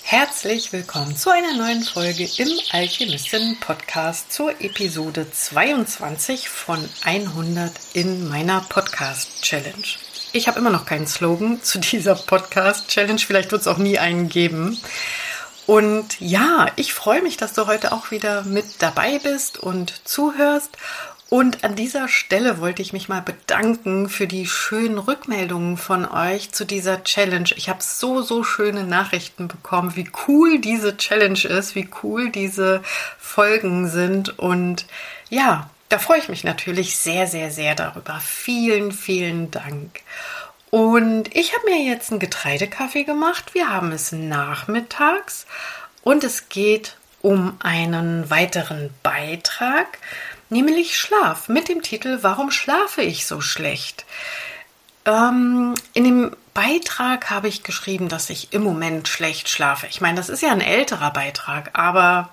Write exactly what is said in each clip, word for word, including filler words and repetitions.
Herzlich willkommen zu einer neuen Folge im Alchemistinnen-Podcast zur Episode zweiundzwanzig von hundert in meiner Podcast-Challenge. Ich habe immer noch keinen Slogan zu dieser Podcast-Challenge, vielleicht wird es auch nie einen geben. Und ja, ich freue mich, dass du heute auch wieder mit dabei bist und zuhörst. Und an dieser Stelle wollte ich mich mal bedanken für die schönen Rückmeldungen von euch zu dieser Challenge. Ich habe so, so schöne Nachrichten bekommen, wie cool diese Challenge ist, wie cool diese Folgen sind. Und ja, da freue ich mich natürlich sehr, sehr, sehr darüber. Vielen, vielen Dank. Und ich habe mir jetzt einen Getreidekaffee gemacht. Wir haben es nachmittags und es geht um einen weiteren Beitrag, nämlich Schlaf, mit dem Titel „Warum schlafe ich so schlecht?“ Ähm, in dem Beitrag habe ich geschrieben, dass ich im Moment schlecht schlafe. Ich meine, das ist ja ein älterer Beitrag, aber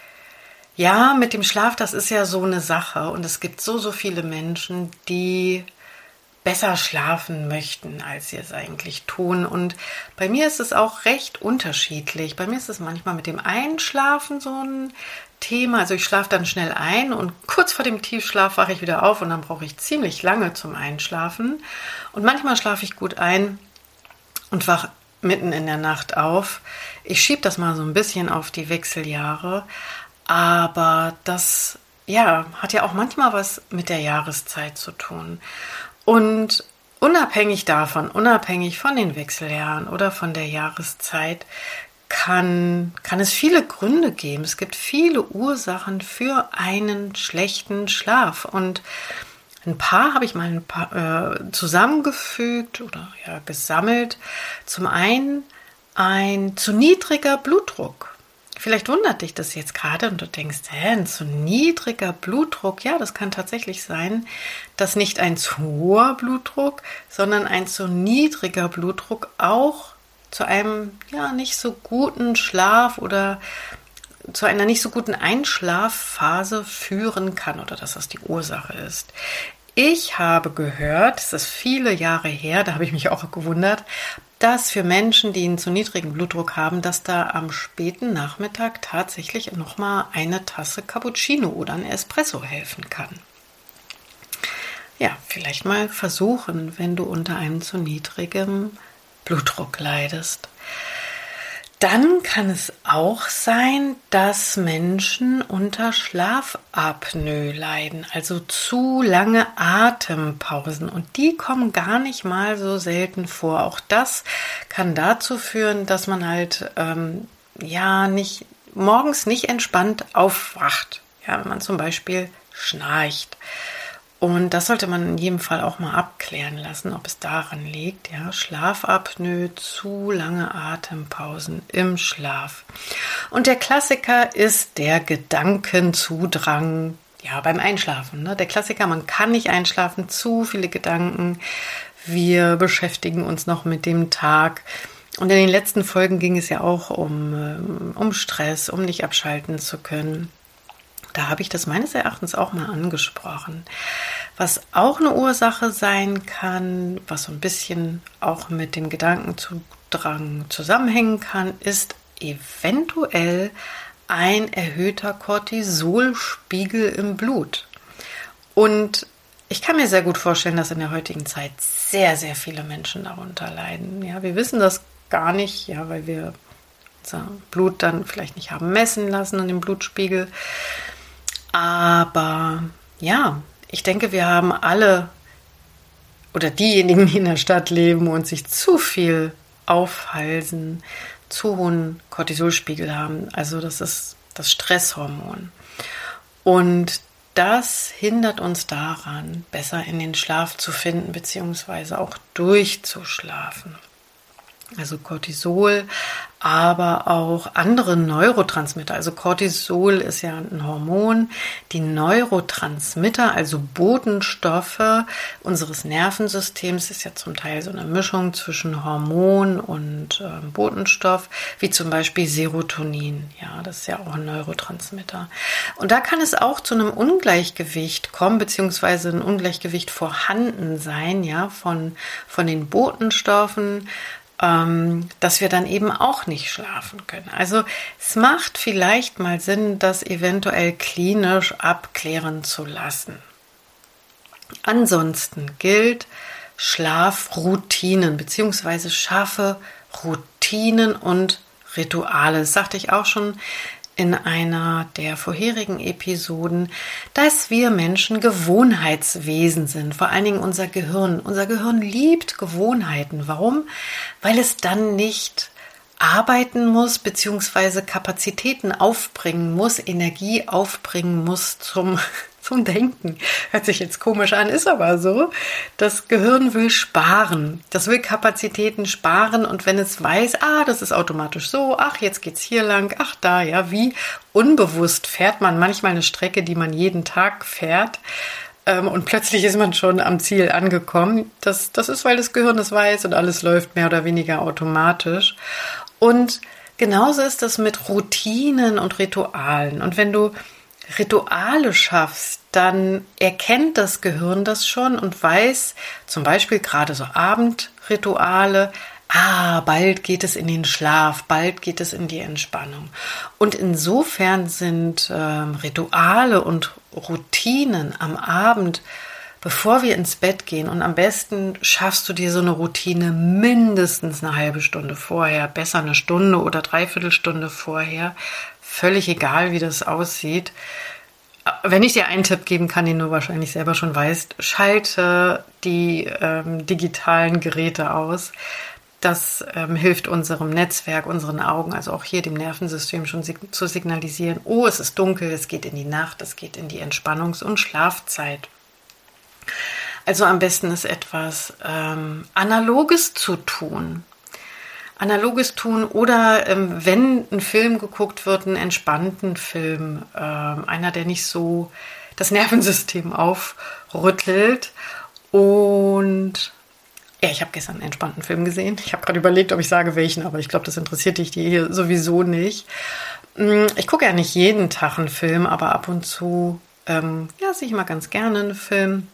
ja, mit dem Schlaf, das ist ja so eine Sache. Und es gibt so, so viele Menschen, die besser schlafen möchten, als sie es eigentlich tun. Und bei mir ist es auch recht unterschiedlich. Bei mir ist es manchmal mit dem Einschlafen so ein Thema. Also ich schlafe dann schnell ein und kurz vor dem Tiefschlaf wache ich wieder auf und dann brauche ich ziemlich lange zum Einschlafen. Und manchmal schlafe ich gut ein und wache mitten in der Nacht auf. Ich schiebe das mal so ein bisschen auf die Wechseljahre, aber das ja, hat ja auch manchmal was mit der Jahreszeit zu tun. Und unabhängig davon, unabhängig von den Wechseljahren oder von der Jahreszeit, kann, kann es viele Gründe geben. Es gibt viele Ursachen für einen schlechten Schlaf. Und ein paar habe ich mal ein paar, äh, zusammengefügt oder ja, gesammelt. Zum einen ein zu niedriger Blutdruck. Vielleicht wundert dich das jetzt gerade und du denkst, hä, ein zu niedriger Blutdruck. Ja, das kann tatsächlich sein, dass nicht ein zu hoher Blutdruck, sondern ein zu niedriger Blutdruck auch zu einem ja nicht so guten Schlaf oder zu einer nicht so guten Einschlafphase führen kann oder dass das die Ursache ist. Ich habe gehört, das ist viele Jahre her, da habe ich mich auch gewundert, dass für Menschen, die einen zu niedrigen Blutdruck haben, dass da am späten Nachmittag tatsächlich nochmal eine Tasse Cappuccino oder ein Espresso helfen kann. Ja, vielleicht mal versuchen, wenn du unter einem zu niedrigen Blutdruck leidest. Dann kann es auch sein, dass Menschen unter Schlafapnoe leiden, also zu lange Atempausen. Und die kommen gar nicht mal so selten vor. Auch das kann dazu führen, dass man halt ähm, ja nicht morgens nicht entspannt aufwacht. Ja, wenn man zum Beispiel schnarcht. Und das sollte man in jedem Fall auch mal abklären lassen, ob es daran liegt. Ja, Schlafapnoe, zu lange Atempausen im Schlaf. Und der Klassiker ist der Gedankenzudrang, ja, beim Einschlafen. Ne? Der Klassiker, man kann nicht einschlafen, zu viele Gedanken. Wir beschäftigen uns noch mit dem Tag. Und in den letzten Folgen ging es ja auch um, um Stress, um nicht abschalten zu können. Da habe ich das meines Erachtens auch mal angesprochen. Was auch eine Ursache sein kann, was so ein bisschen auch mit dem Gedankenzudrang zusammenhängen kann, ist eventuell ein erhöhter Cortisolspiegel im Blut. Und ich kann mir sehr gut vorstellen, dass in der heutigen Zeit sehr, sehr viele Menschen darunter leiden. Ja, wir wissen das gar nicht, ja, weil wir unser Blut dann vielleicht nicht haben messen lassen und den Blutspiegel. Aber ja, ich denke, wir haben alle oder diejenigen, die in der Stadt leben und sich zu viel aufhalsen, zu hohen Cortisolspiegel haben. Also das ist das Stresshormon. Und das hindert uns daran, besser in den Schlaf zu finden, beziehungsweise auch durchzuschlafen. Also Cortisol, aber auch andere Neurotransmitter. Also Cortisol ist ja ein Hormon. Die Neurotransmitter, also Botenstoffe unseres Nervensystems, ist ja zum Teil so eine Mischung zwischen Hormon und äh, Botenstoff, wie zum Beispiel Serotonin. Ja, das ist ja auch ein Neurotransmitter. Und da kann es auch zu einem Ungleichgewicht kommen, beziehungsweise ein Ungleichgewicht vorhanden sein, ja, von, von den Botenstoffen ähm, dass wir dann eben auch nicht schlafen können. Also es macht vielleicht mal Sinn, das eventuell klinisch abklären zu lassen. Ansonsten gilt Schlafroutinen bzw. scharfe Routinen und Rituale. Das sagte ich auch schon in einer der vorherigen Episoden, dass wir Menschen Gewohnheitswesen sind, vor allen Dingen unser Gehirn. Unser Gehirn liebt Gewohnheiten. Warum? Weil es dann nicht arbeiten muss, beziehungsweise Kapazitäten aufbringen muss, Energie aufbringen muss zum, zum Denken. Hört sich jetzt komisch an, ist aber so. Das Gehirn will sparen. Das will Kapazitäten sparen und wenn es weiß, ah, das ist automatisch so, ach, jetzt geht's hier lang, ach, da, ja, wie unbewusst fährt man manchmal eine Strecke, die man jeden Tag fährt. Und plötzlich ist man schon am Ziel angekommen. Das, das ist, weil das Gehirn das weiß und alles läuft mehr oder weniger automatisch. Und genauso ist das mit Routinen und Ritualen. Und wenn du Rituale schaffst, dann erkennt das Gehirn das schon und weiß, zum Beispiel gerade so Abendrituale, ah, bald geht es in den Schlaf, bald geht es in die Entspannung. Und insofern sind ähm, Rituale und Routinen am Abend, bevor wir ins Bett gehen, und am besten schaffst du dir so eine Routine mindestens eine halbe Stunde vorher, besser eine Stunde oder dreiviertel Stunde vorher, völlig egal, wie das aussieht. Wenn ich dir einen Tipp geben kann, den du wahrscheinlich selber schon weißt, schalte die ähm, digitalen Geräte aus. Das ähm, hilft unserem Netzwerk, unseren Augen, also auch hier dem Nervensystem schon sig- zu signalisieren, oh, es ist dunkel, es geht in die Nacht, es geht in die Entspannungs- und Schlafzeit. Also am besten ist etwas ähm, Analoges zu tun. Analoges tun oder ähm, wenn ein Film geguckt wird, einen entspannten Film, ähm, einer, der nicht so das Nervensystem aufrüttelt. Und ja, ich habe gestern einen entspannten Film gesehen. Ich habe gerade überlegt, ob ich sage welchen, aber ich glaube, das interessiert dich hier sowieso nicht. Ich gucke ja nicht jeden Tag einen Film, aber ab und zu ähm, ja, sehe ich mal ganz gerne einen Film.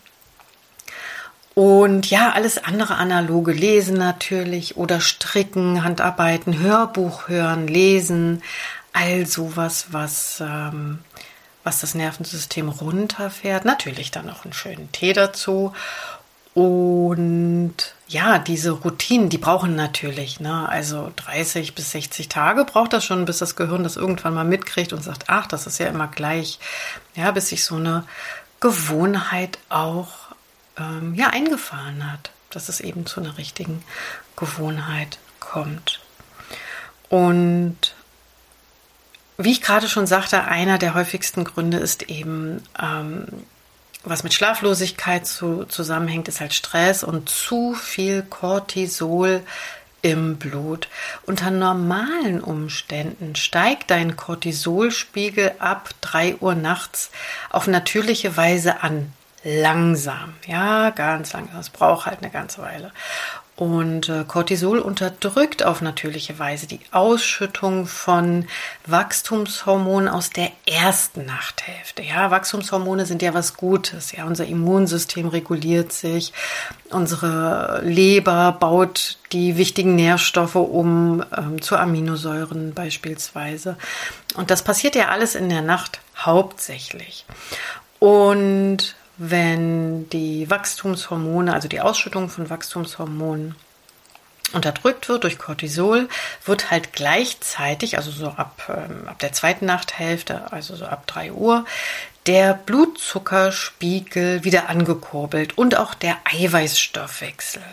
Und ja, alles andere analoge, lesen natürlich oder stricken, Handarbeiten, Hörbuch hören, lesen, all sowas, was, ähm, was das Nervensystem runterfährt. Natürlich dann noch einen schönen Tee dazu. Und ja, diese Routinen, die brauchen natürlich, ne, also dreißig bis sechzig Tage braucht das schon, bis das Gehirn das irgendwann mal mitkriegt und sagt, ach, das ist ja immer gleich, ja, bis sich so eine Gewohnheit auch ähm, ja, eingefahren hat, dass es eben zu einer richtigen Gewohnheit kommt. Und wie ich gerade schon sagte, einer der häufigsten Gründe ist eben, ähm, was mit Schlaflosigkeit zu, zusammenhängt, ist halt Stress und zu viel Cortisol im Blut. Unter normalen Umständen steigt dein Cortisolspiegel ab drei Uhr nachts auf natürliche Weise an. Langsam, ja, ganz langsam. Es braucht halt eine ganze Weile. Und äh, Cortisol unterdrückt auf natürliche Weise die Ausschüttung von Wachstumshormonen aus der ersten Nachthälfte. Ja, Wachstumshormone sind ja was Gutes. Ja, unser Immunsystem reguliert sich, unsere Leber baut die wichtigen Nährstoffe um ähm, zu Aminosäuren beispielsweise. Und das passiert ja alles in der Nacht hauptsächlich. Und wenn die Wachstumshormone, also die Ausschüttung von Wachstumshormonen unterdrückt wird durch Cortisol, wird halt gleichzeitig, also so ab, ähm, ab der zweiten Nachthälfte, also so ab drei Uhr, der Blutzuckerspiegel wieder angekurbelt und auch der Eiweißstoffwechsel.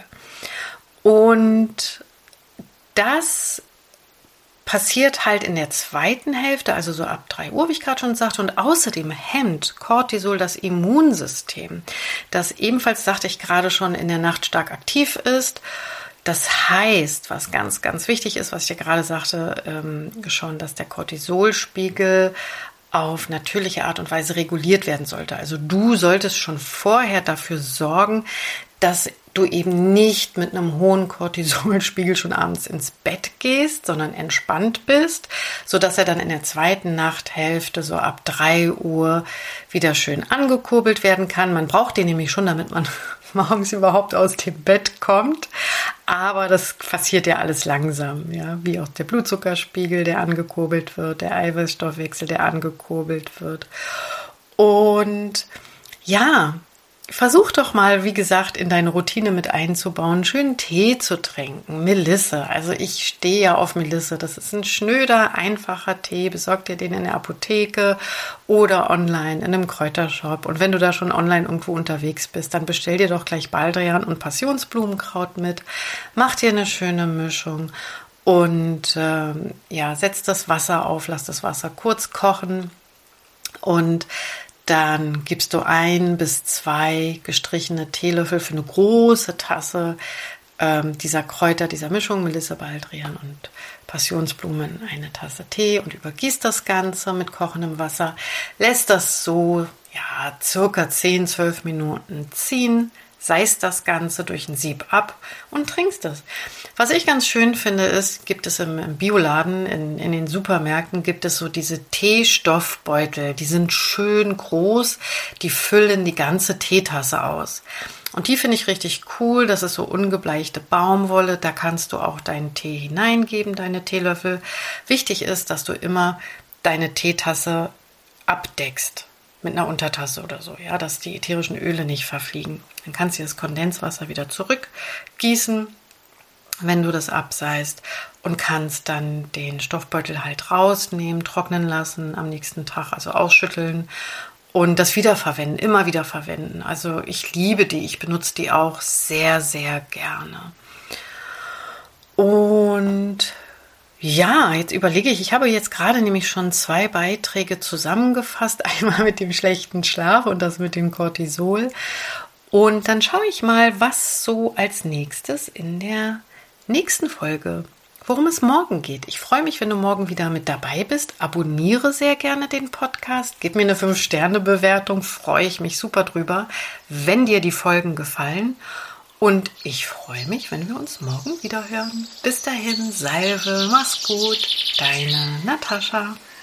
Und das passiert halt in der zweiten Hälfte, also so ab drei Uhr, wie ich gerade schon sagte. Und außerdem hemmt Cortisol das Immunsystem, das ebenfalls, sagte ich gerade schon, in der Nacht stark aktiv ist. Das heißt, was ganz, ganz wichtig ist, was ich dir gerade sagte, ähm, schon, dass der Cortisolspiegel auf natürliche Art und Weise reguliert werden sollte. Also du solltest schon vorher dafür sorgen, dass du eben nicht mit einem hohen Cortisolspiegel schon abends ins Bett gehst, sondern entspannt bist, sodass er dann in der zweiten Nachthälfte so ab drei Uhr wieder schön angekurbelt werden kann. Man braucht den nämlich schon, damit man morgens überhaupt aus dem Bett kommt. Aber das passiert ja alles langsam, ja, wie auch der Blutzuckerspiegel, der angekurbelt wird, der Eiweißstoffwechsel, der angekurbelt wird. Und ja, versuch doch mal, wie gesagt, in deine Routine mit einzubauen, einen schönen Tee zu trinken, Melisse. Also ich stehe ja auf Melisse. Das ist ein schnöder, einfacher Tee. Besorg dir den in der Apotheke oder online in einem Kräutershop. Und wenn du da schon online irgendwo unterwegs bist, dann bestell dir doch gleich Baldrian und Passionsblumenkraut mit. Mach dir eine schöne Mischung und ähm, ja, setz das Wasser auf, lass das Wasser kurz kochen und dann gibst du ein bis zwei gestrichene Teelöffel für eine große Tasse ähm, dieser Kräuter, dieser Mischung, Melisse, Baldrian und Passionsblumen, eine Tasse Tee und übergießt das Ganze mit kochendem Wasser. Lässt das so ja circa zehn, zwölf Minuten ziehen. Seist das Ganze durch ein Sieb ab und trinkst es. Was ich ganz schön finde, ist, gibt es im, im Bioladen, in, in den Supermärkten, gibt es so diese Teestoffbeutel. Die sind schön groß, die füllen die ganze Teetasse aus. Und die finde ich richtig cool. Das ist so ungebleichte Baumwolle. Da kannst du auch deinen Tee hineingeben, deine Teelöffel. Wichtig ist, dass du immer deine Teetasse abdeckst. Mit einer Untertasse oder so, ja, dass die ätherischen Öle nicht verfliegen. Dann kannst du das Kondenswasser wieder zurückgießen, wenn du das abseist und kannst dann den Stoffbeutel halt rausnehmen, trocknen lassen am nächsten Tag, also ausschütteln und das wiederverwenden, immer wieder verwenden. Also ich liebe die, ich benutze die auch sehr, sehr gerne. Und ja, jetzt überlege ich, ich habe jetzt gerade nämlich schon zwei Beiträge zusammengefasst, einmal mit dem schlechten Schlaf und das mit dem Cortisol. Und dann schaue ich mal, was so als nächstes in der nächsten Folge, worum es morgen geht. Ich freue mich, wenn du morgen wieder mit dabei bist. Abonniere sehr gerne den Podcast. Gib mir eine fünf Sterne Bewertung, freue ich mich super drüber, wenn dir die Folgen gefallen. Und ich freue mich, wenn wir uns morgen wieder hören. Bis dahin, Salve, mach's gut, deine Natascha.